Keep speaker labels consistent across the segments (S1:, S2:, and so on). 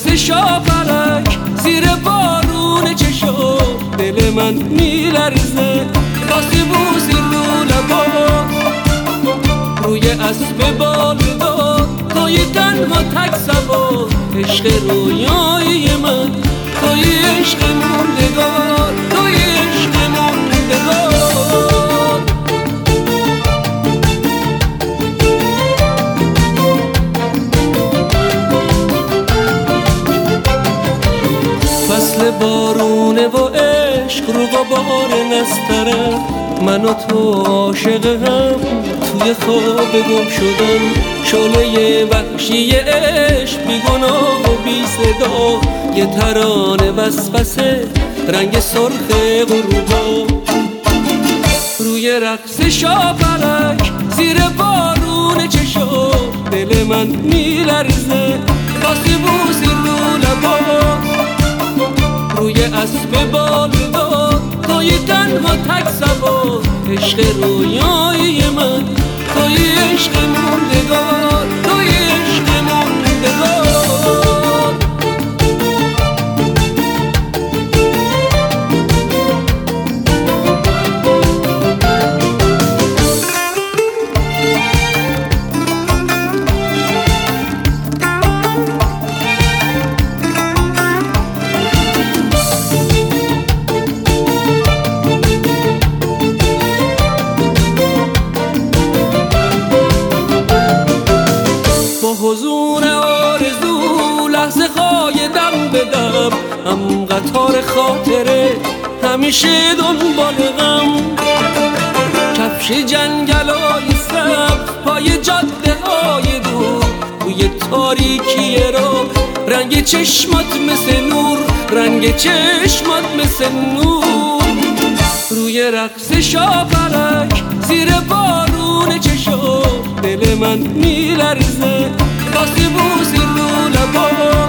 S1: رقص شاپرک زیر بارون چشم دل من میلرزه واسه بوسی رو لبا روی اسب بالدار توی تنها تک سوار عشق رویای من توی عشق موندگار توی عشق موندگار فصل بارونه و عشق رو غبار نستره من و تو عاشق هم توی خواب گم شدن شعله وحشی عشق بی گناه و بی صدا یه ترانه وسوسه رنگ سرخ غروبا روی رقص شاپرک زیر بارون چشم دل من میلرزه واسه بوسی رو لبا روی اسب بالدار توی تنها تک سوار عشق رویای من توی عشق موندگار توی عشق موندگار حضور آرزو لحظه قایدم بدم هم قطار خاطره همیشه دنبال غم کفش جنگلای سبز پای جاده های دور روی تاریکی رو رنگ چشمات مثل نور رنگ چشمات مثل نور روی رقص شاپرک زیر بارون چشم دل من میلرزه واسه بوسی رو لبا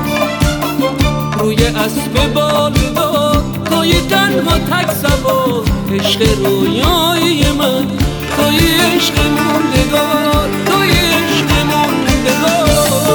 S1: روی اسب بالدار توی تنها تک سوار عشق رویای من توی عشق موندگار توی عشق موندگار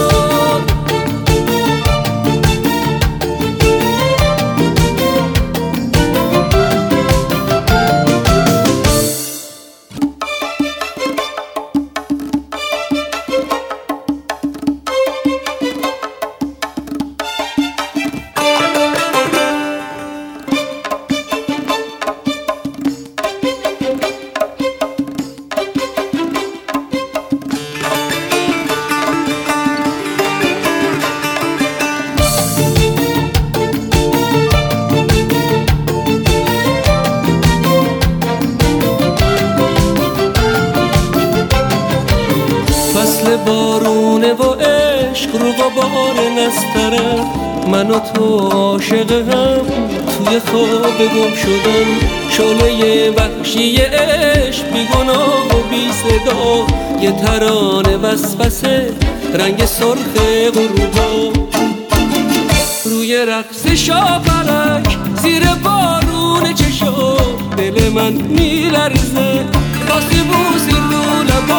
S1: فصل بارونه و عشق رو غبار نستره من و تو عاشق هم توی خواب گم شدن شعله وحشی عشق بی گناه و بی صدا یه ترانه وسوسه رنگ سرخ غروبا روی رقص شاپرک زیر بارون چشم دل من میلرزه واسه بوسی رو لبا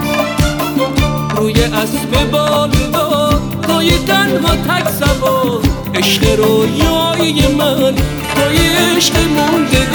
S1: روی اسب بالدار توی تنها تک سوار عشق رویای من توی عشق موندگار